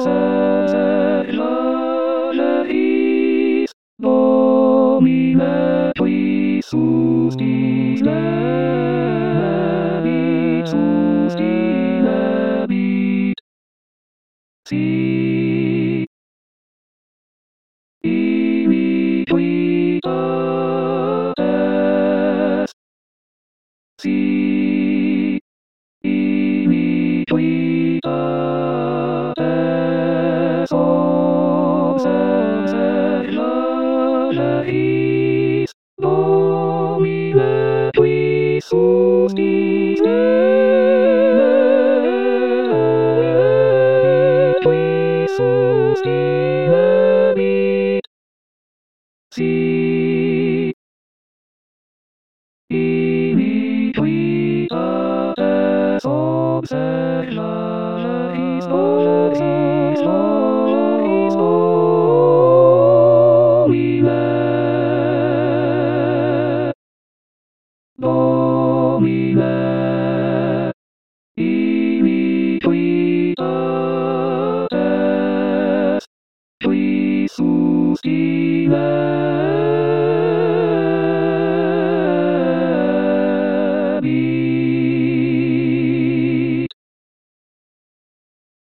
observeis, domine qui sustinebit. Si iniquitas, si iniquitas observeis, domine qui sustinebit. Si iniquitas observeis, domine iniquitas qui sustinebit.